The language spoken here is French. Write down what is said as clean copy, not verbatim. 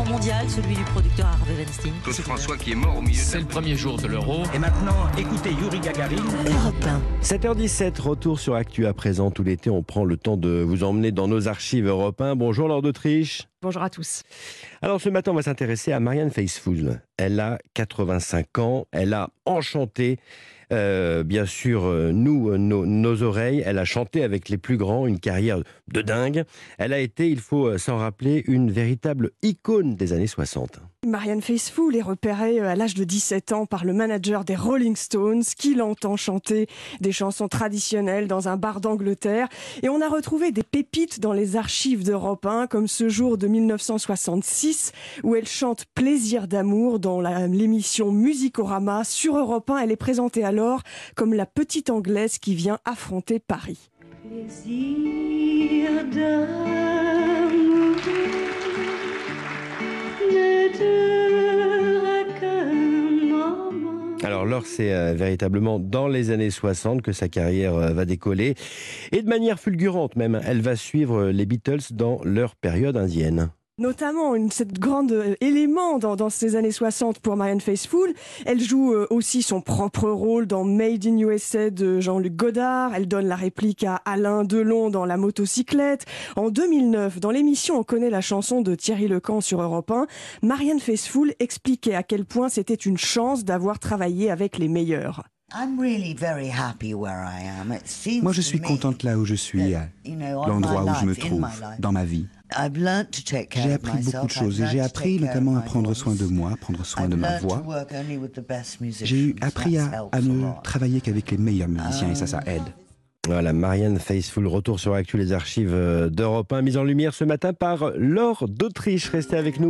record mondial, celui du producteur Harvey Weinstein. Claude François qui est mort au milieu C'est le premier jour de l'Euro. Et maintenant, écoutez Yuri Gagarin. Europe 1. 7h17, retour sur Actu à présent. Tout l'été, on prend le temps de vous emmener dans nos archives Europe 1. Bonjour Laure d'Autriche. Bonjour à tous. Alors ce matin, on va s'intéresser à Marianne Faithfull. Elle a 85 ans, elle a enchanté, bien sûr, nos oreilles. Elle a chanté avec les plus grands, une carrière de dingue. Elle a été, il faut s'en rappeler, une véritable icône des années 60. Marianne Faithfull est repérée à l'âge de 17 ans par le manager des Rolling Stones qui l'entend chanter des chansons traditionnelles dans un bar d'Angleterre. Et on a retrouvé des pépites dans les archives d'Europe 1, comme ce jour de 1966 où elle chante Plaisir d'amour dans l'émission Musicorama sur Europe 1. Elle est présentée alors comme la petite Anglaise qui vient affronter Paris. Plaisir d'amour. Alors Laure, c'est véritablement dans les années 60 que sa carrière va décoller. Et de manière fulgurante même, elle va suivre les Beatles dans leur période indienne. Notamment, cette grande élément dans ces années 60 pour Marianne Faithfull. Elle joue aussi son propre rôle dans Made in USA de Jean-Luc Godard. Elle donne la réplique à Alain Delon dans La motocyclette. En 2009, dans l'émission On connaît la chanson de Thierry Lecamp sur Europe 1, Marianne Faithfull expliquait à quel point c'était une chance d'avoir travaillé avec les meilleurs. Moi, je suis contente là où je suis, à l'endroit où je me trouve, dans ma vie. J'ai appris beaucoup de choses et j'ai appris notamment à prendre soin de moi, à prendre soin de ma voix. J'ai appris à ne travailler qu'avec les meilleurs musiciens et ça aide. Voilà, Marianne Faithfull, retour sur Actu, les archives d'Europe 1, mise en lumière ce matin par Laure d'Autriche. Restez avec nous.